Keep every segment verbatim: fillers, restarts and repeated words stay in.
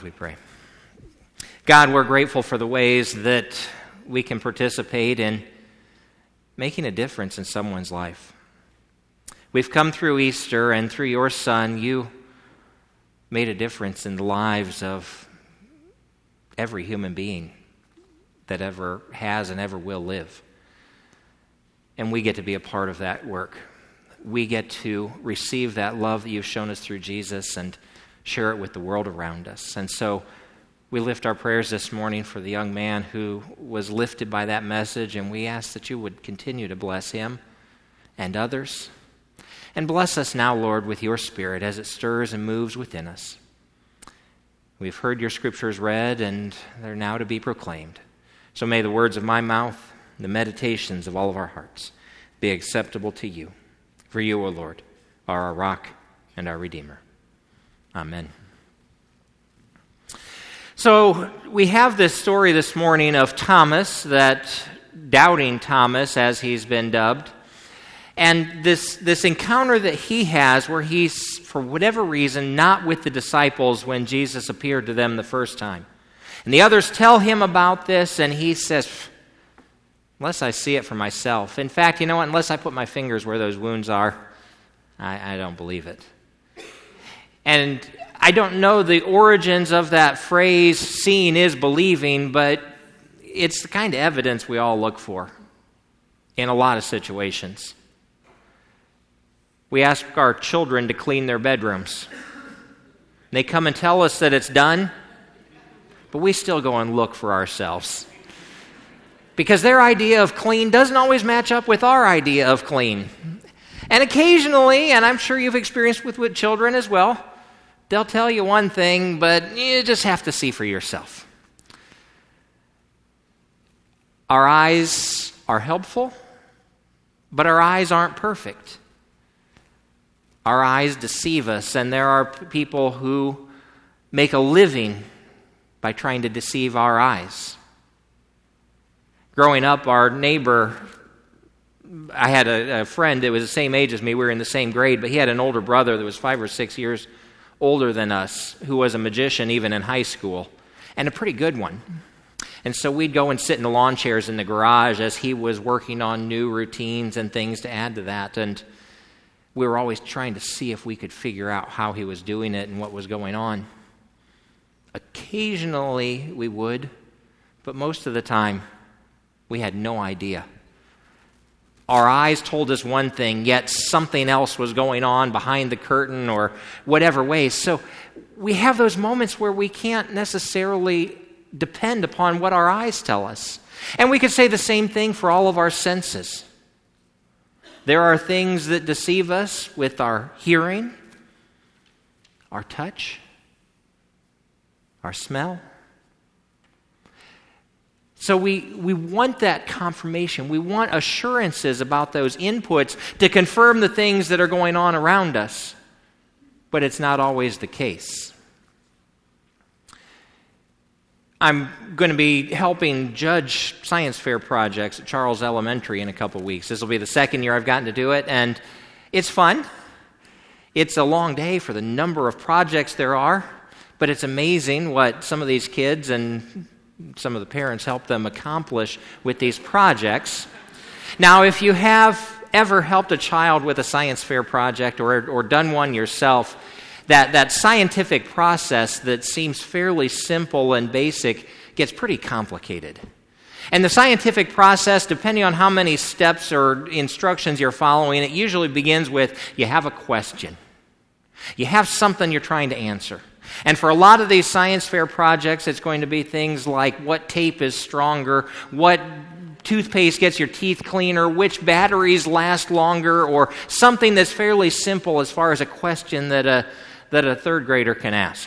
as we pray. God, we're grateful for the ways that we can participate in making a difference in someone's life. We've come through Easter, and through your Son, you made a difference in the lives of every human being that ever has and ever will live. And we get to be a part of that work. We get to receive that love that you've shown us through Jesus and share it with the world around us. And so we lift our prayers this morning for the young man who was lifted by that message, and we ask that you would continue to bless him and others. And bless us now, Lord, with your Spirit as it stirs and moves within us. We've heard your scriptures read, and they're now to be proclaimed. So may the words of my mouth, the meditations of all of our hearts, be acceptable to you. For you, O Lord, are our rock and our Redeemer. Amen. So we have this story this morning of Thomas, that doubting Thomas, as he's been dubbed. And this, this encounter that he has where he's, for whatever reason, not with the disciples when Jesus appeared to them the first time. And the others tell him about this, and he says, unless I see it for myself. In fact, you know what? Unless I put my fingers where those wounds are, I, I don't believe it. And I don't know the origins of that phrase, seeing is believing, but it's the kind of evidence we all look for in a lot of situations. We ask our children to clean their bedrooms. They come and tell us that it's done, but we still go and look for ourselves. Because their idea of clean doesn't always match up with our idea of clean. And occasionally, and I'm sure you've experienced with, with children as well, they'll tell you one thing, but you just have to see for yourself. Our eyes are helpful, but our eyes aren't perfect. Our eyes deceive us, and there are people who make a living by trying to deceive our eyes. Growing up, our neighbor, I had a, a friend that was the same age as me. We were in the same grade, but he had an older brother that was five or six years older than us, who was a magician even in high school, and a pretty good one. And so we'd go and sit in the lawn chairs in the garage as he was working on new routines and things to add to that. And we were always trying to see if we could figure out how he was doing it and what was going on. Occasionally we would, but most of the time we had no idea. Our eyes told us one thing, yet something else was going on behind the curtain or whatever way. So we have those moments where we can't necessarily depend upon what our eyes tell us. And we could say the same thing for all of our senses. There are things that deceive us with our hearing, our touch, our smell. So we, we want that confirmation. We want assurances about those inputs to confirm the things that are going on around us. But it's not always the case. I'm going to be helping judge science fair projects at Charles Elementary in a couple weeks. This will be the second year I've gotten to do it, and it's fun. It's a long day for the number of projects there are, but it's amazing what some of these kids and some of the parents help them accomplish with these projects. Now, if you have ever helped a child with a science fair project or, or done one yourself, that, that scientific process that seems fairly simple and basic gets pretty complicated. And the scientific process, depending on how many steps or instructions you're following, it usually begins with you have a question. You have something you're trying to answer. And for a lot of these science fair projects, it's going to be things like what tape is stronger, what toothpaste gets your teeth cleaner, which batteries last longer, or something that's fairly simple as far as a question that a, that a third grader can ask.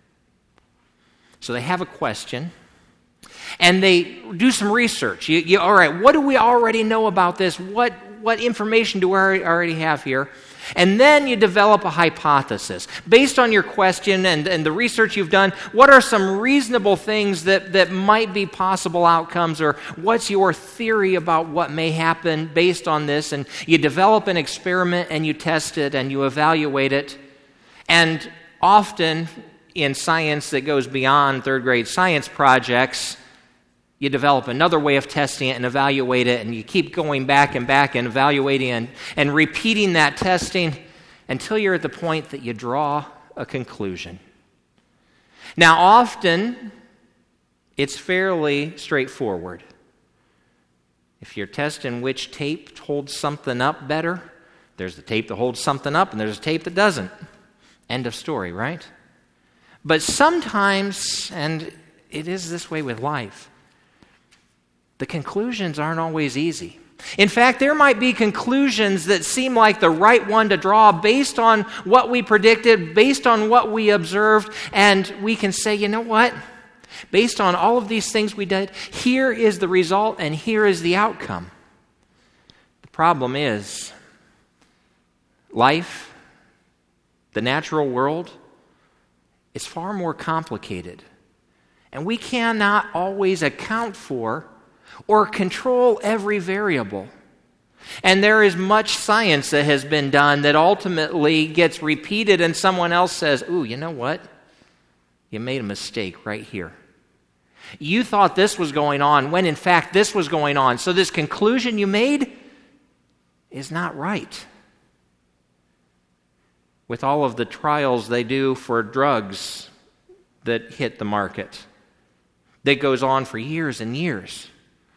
So they have a question, and they do some research. You, you, all right, what do we already know about this? What, what information do we already have here? And then you develop a hypothesis. Based on your question and, and the research you've done, what are some reasonable things that, that might be possible outcomes, or what's your theory about what may happen based on this? And you develop an experiment and you test it and you evaluate it. And often in science that goes beyond third grade science projects, you develop another way of testing it and evaluate it, and you keep going back and back and evaluating and, and repeating that testing until you're at the point that you draw a conclusion. Now, often, it's fairly straightforward. If you're testing which tape holds something up better, there's the tape that holds something up, and there's a tape that doesn't. End of story, right? But sometimes, and it is this way with life, the conclusions aren't always easy. In fact, there might be conclusions that seem like the right one to draw based on what we predicted, based on what we observed, and we can say, you know what? Based on all of these things we did, here is the result and here is the outcome. The problem is, life, the natural world, is far more complicated. And we cannot always account for or control every variable. And there is much science that has been done that ultimately gets repeated and someone else says, ooh, you know what? You made a mistake right here. You thought this was going on when in fact this was going on. So this conclusion you made is not right. With all of the trials they do for drugs that hit the market, that goes on for years and years.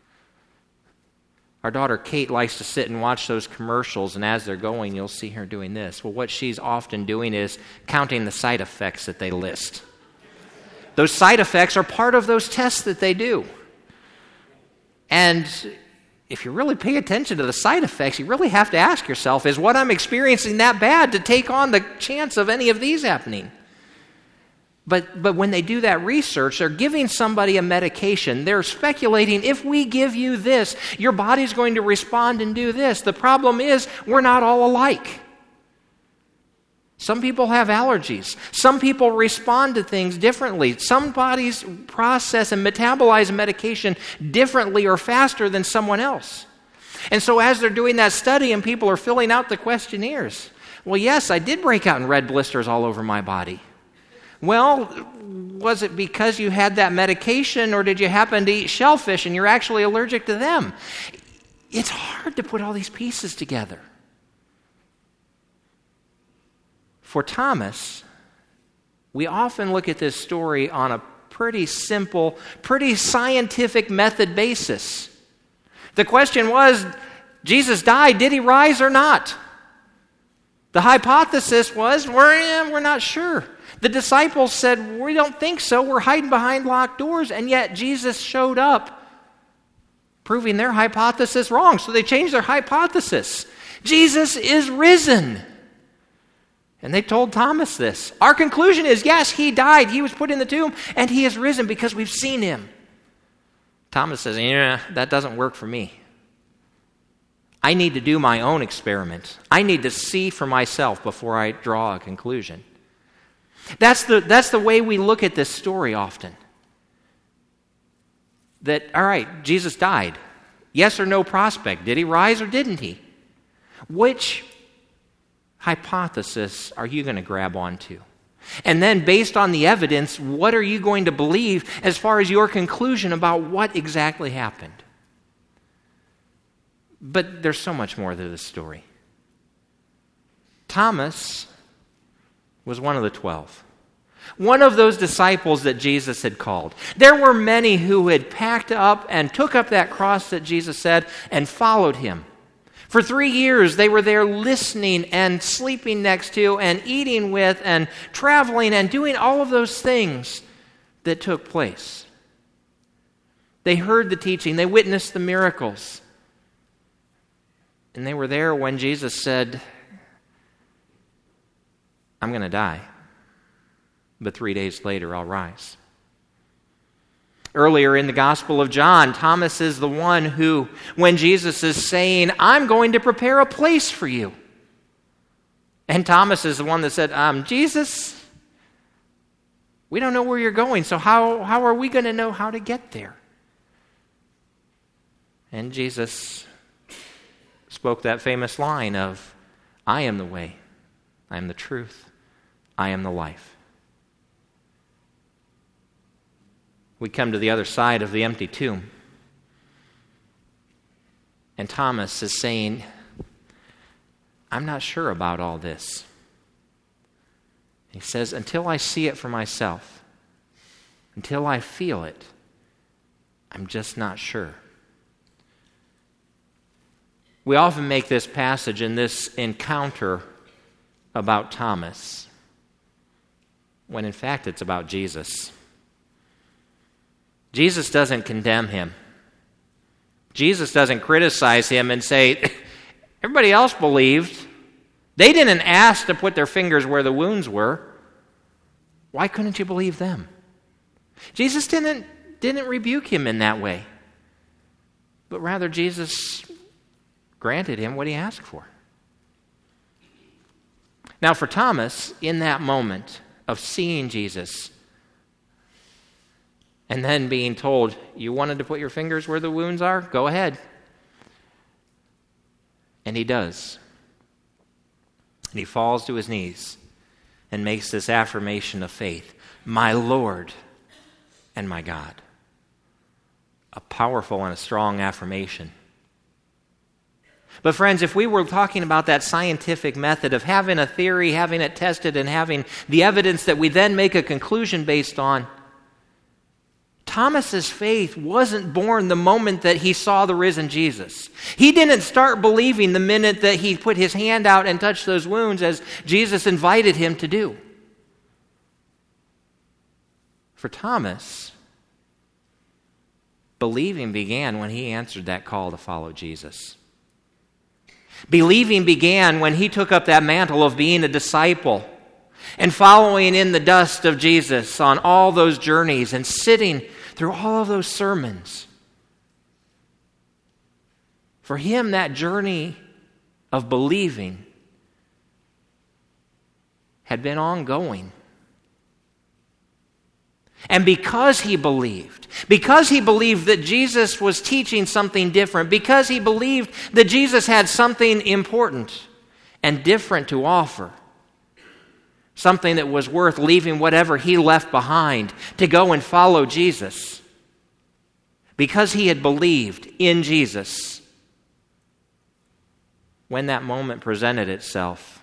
Our daughter Kate likes to sit and watch those commercials, and as they're going, you'll see her doing this. Well, what she's often doing is counting the side effects that they list. Those side effects are part of those tests that they do. And if you really pay attention to the side effects, you really have to ask yourself, is what I'm experiencing that bad to take on the chance of any of these happening? But but when they do that research, they're giving somebody a medication. They're speculating, if we give you this, your body's going to respond and do this. The problem is, we're not all alike. Some people have allergies. Some people respond to things differently. Some bodies process and metabolize a medication differently or faster than someone else. And so as they're doing that study and people are filling out the questionnaires, well, yes, I did break out in red blisters all over my body. Well, was it because you had that medication, or did you happen to eat shellfish and you're actually allergic to them? It's hard to put all these pieces together. For Thomas, we often look at this story on a pretty simple, pretty scientific method basis. The question was, Jesus died, did he rise or not? The hypothesis was, we're, eh, we're not sure. The disciples said, we don't think so, we're hiding behind locked doors, and yet Jesus showed up, proving their hypothesis wrong. So they changed their hypothesis. Jesus is risen. And they told Thomas this. Our conclusion is, yes, he died, he was put in the tomb, and he is risen because we've seen him. Thomas says, yeah, that doesn't work for me. I need to do my own experiment. I need to see for myself before I draw a conclusion. That's the, that's the way we look at this story often. That, all right, Jesus died. Yes or no prospect. Did he rise or didn't he? Which hypothesis are you going to grab onto? And then based on the evidence, what are you going to believe as far as your conclusion about what exactly happened? But there's so much more to this story. Thomas was one of the twelve. One of those disciples that Jesus had called. There were many who had packed up and took up that cross that Jesus said and followed him. For three years, they were there listening and sleeping next to and eating with and traveling and doing all of those things that took place. They heard the teaching. They witnessed the miracles. And they were there when Jesus said, I'm going to die, but three days later I'll rise. Earlier in the Gospel of John, Thomas is the one who, when Jesus is saying, I'm going to prepare a place for you. And Thomas is the one that said, um, Jesus, we don't know where you're going, so how, how are we going to know how to get there? And Jesus spoke that famous line of, I am the way, I am the truth, I am the life. we come to the other side of the empty tomb. And Thomas is saying, I'm not sure about all this. He says, until I see it for myself, until I feel it, I'm just not sure. We often make this passage and this encounter about Thomas, when in fact it's about Jesus. Jesus doesn't condemn him. Jesus doesn't criticize him and say, everybody else believed. They didn't ask to put their fingers where the wounds were. Why couldn't you believe them? Jesus didn't, didn't rebuke him in that way. But rather, Jesus granted him what he asked for. Now, for Thomas, in that moment of seeing Jesus and then being told, you wanted to put your fingers where the wounds are? Go ahead. And he does. And he falls to his knees and makes this affirmation of faith, my Lord and my God. A powerful and a strong affirmation. But friends, if we were talking about that scientific method of having a theory, having it tested, and having the evidence that we then make a conclusion based on, Thomas's faith wasn't born the moment that he saw the risen Jesus. He didn't start believing the minute that he put his hand out and touched those wounds as Jesus invited him to do. For Thomas, believing began when he answered that call to follow Jesus. Believing began when he took up that mantle of being a disciple and following in the dust of Jesus on all those journeys and sitting through all of those sermons. For him, that journey of believing had been ongoing. And because he believed, because he believed that Jesus was teaching something different, because he believed that Jesus had something important and different to offer, something that was worth leaving whatever he left behind to go and follow Jesus, because he had believed in Jesus, when that moment presented itself,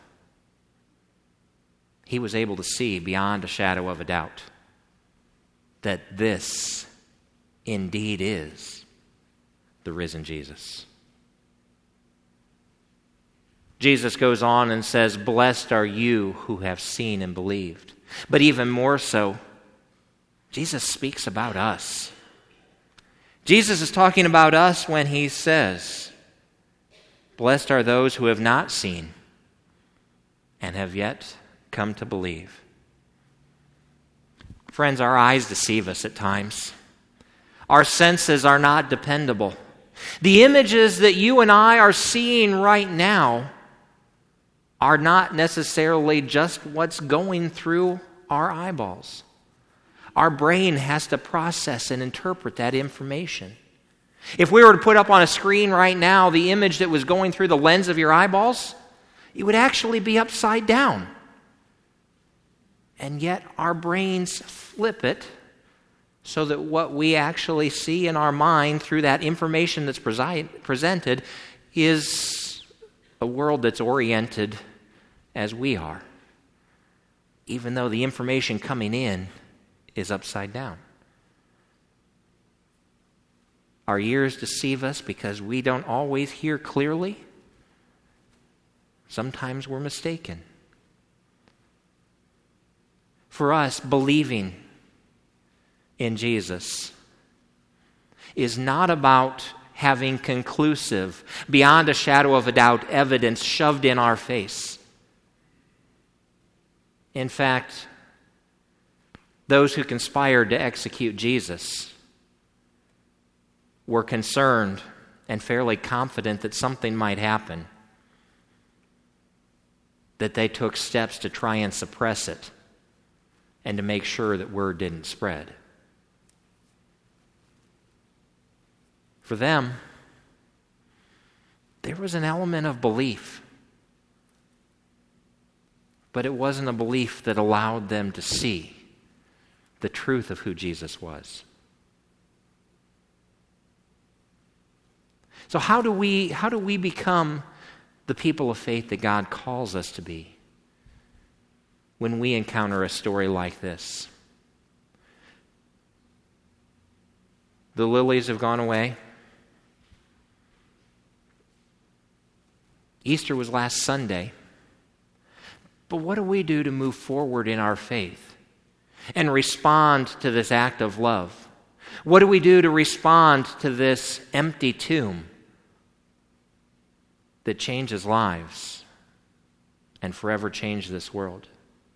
he was able to see beyond a shadow of a doubt that this indeed is the risen Jesus. Jesus goes on and says, blessed are you who have seen and believed. But even more so, Jesus speaks about us. Jesus is talking about us when he says, blessed are those who have not seen and have yet come to believe. Friends, our eyes deceive us at times. Our senses are not dependable. The images that you and I are seeing right now are not necessarily just what's going through our eyeballs. Our brain has to process and interpret that information. If we were to put up on a screen right now the image that was going through the lens of your eyeballs, it would actually be upside down. And yet our brains flip it so that what we actually see in our mind through that information that's presi- presented is a world that's oriented as we are, even though the information coming in is upside down. Our ears deceive us because we don't always hear clearly. Sometimes we're mistaken. For us, believing in Jesus is not about having conclusive, beyond a shadow of a doubt, evidence shoved in our face. In fact, those who conspired to execute Jesus were concerned and fairly confident that something might happen, that they took steps to try and suppress it and to make sure that word didn't spread. For them, there was an element of belief, but it wasn't a belief that allowed them to see the truth of who Jesus was. So how do we how do we become the people of faith that God calls us to be when we encounter a story like this? The lilies have gone away. Easter was last Sunday. But what do we do to move forward in our faith and respond to this act of love? What do we do to respond to this empty tomb that changes lives and forever changes this world?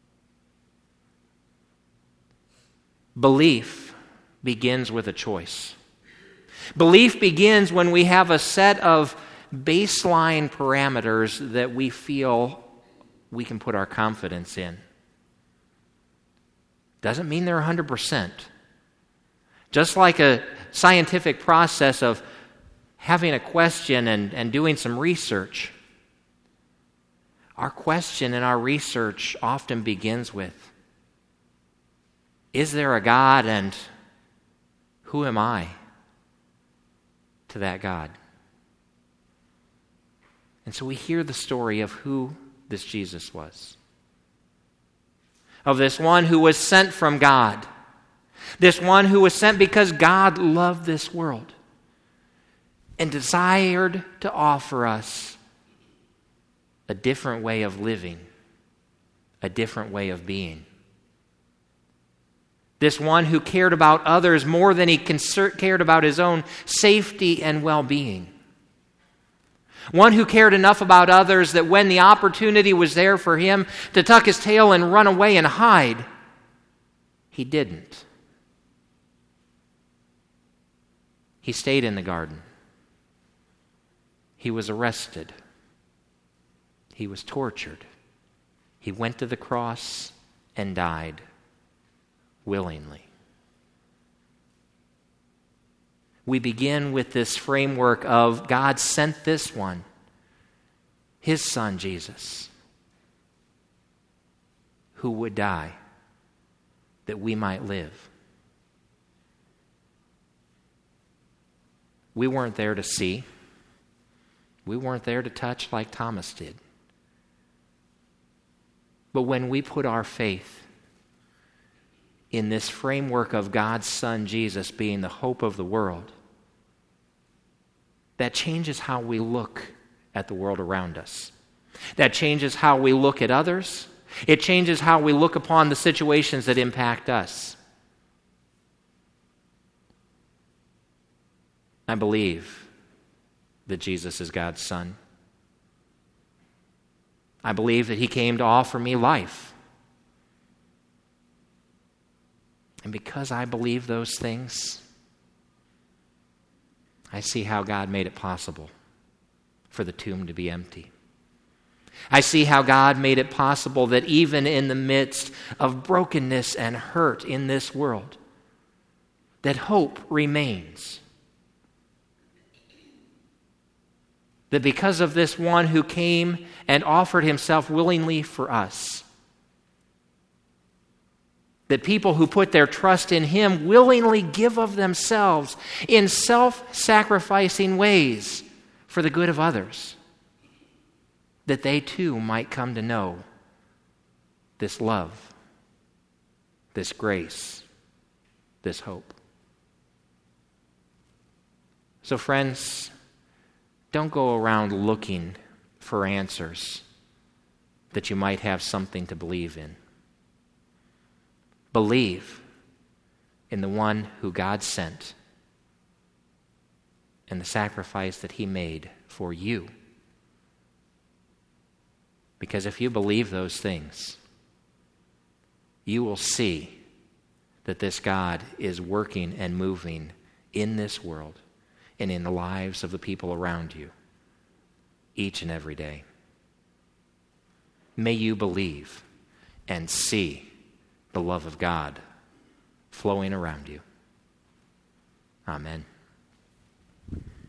Belief begins with a choice. Belief begins when we have a set of baseline parameters that we feel we can put our confidence in. Doesn't mean they're one hundred percent. Just like a scientific process of having a question and, and doing some research, our question and our research often begins with, is there a God, and who am I to that God? And so we hear the story of who this Jesus was. Of this one who was sent from God. This one who was sent because God loved this world and desired to offer us a different way of living, a different way of being. This one who cared about others more than he cared about his own safety and well-being. One who cared enough about others that when the opportunity was there for him to tuck his tail and run away and hide, he didn't. He stayed in the garden. He was arrested. He was tortured. He went to the cross and died willingly. We begin with this framework of God sent this one, his son Jesus, who would die that we might live. We weren't there to see. We weren't there to touch like Thomas did. But when we put our faith in this framework of God's Son Jesus being the hope of the world, that changes how we look at the world around us. That changes how we look at others. It changes how we look upon the situations that impact us. I believe that Jesus is God's Son. I believe that he came to offer me life. And because I believe those things, I see how God made it possible for the tomb to be empty. I see how God made it possible that even in the midst of brokenness and hurt in this world, that hope remains. That because of this one who came and offered himself willingly for us, that people who put their trust in him willingly give of themselves in self-sacrificing ways for the good of others, that they too might come to know this love, this grace, this hope. So friends, don't go around looking for answers that you might have something to believe in. Believe in the one who God sent and the sacrifice that he made for you. Because if you believe those things, you will see that this God is working and moving in this world and in the lives of the people around you each and every day. May you believe and see the love of God flowing around you. Amen.